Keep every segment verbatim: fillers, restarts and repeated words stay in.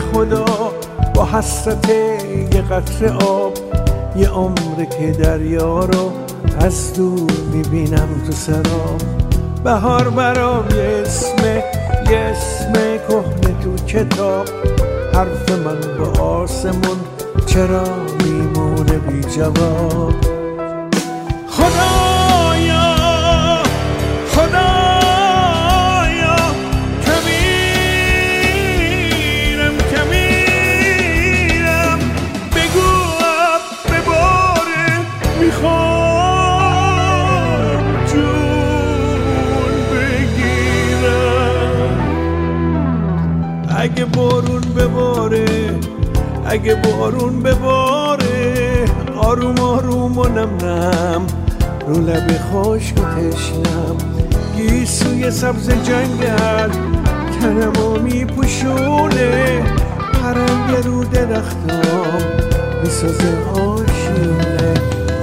خدا با حسرت یه قطره آب، یه عمره که دریا رو از دور میبینم تو سراب. بهار برام یه اسمه، یه اسم کهنه تو کتاب. حرف من با آسمون چرا میمونه بی جواب؟ خدایا خدایا کمیرم کمیرم، بگو اب بباره میخوام جون بگیرم. اگه بارون بباره اگه بارون بباره، آروم آروم و نم نم رو لب خشک و تشنم. گیسوی سبز جنگل تنمو میپوشونه، پرنده رو درختام میسازه آشیونه.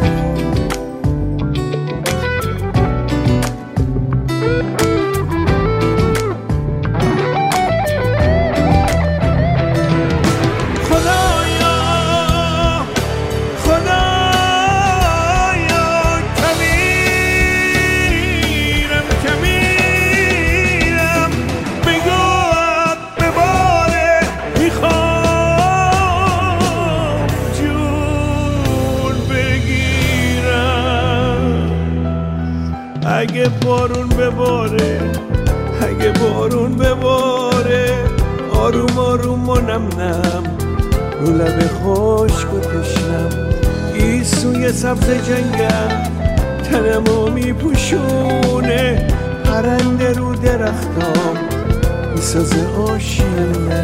اگه بارون بباره اگه بارون بباره، آروم آروم و نم نم رو لب خشک و تشنم. گیسوی سبز جنگل تنمو میپوشونه، پرنده رو درختام میسازه آشیونه.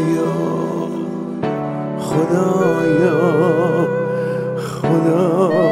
خدایا خدایا خدایا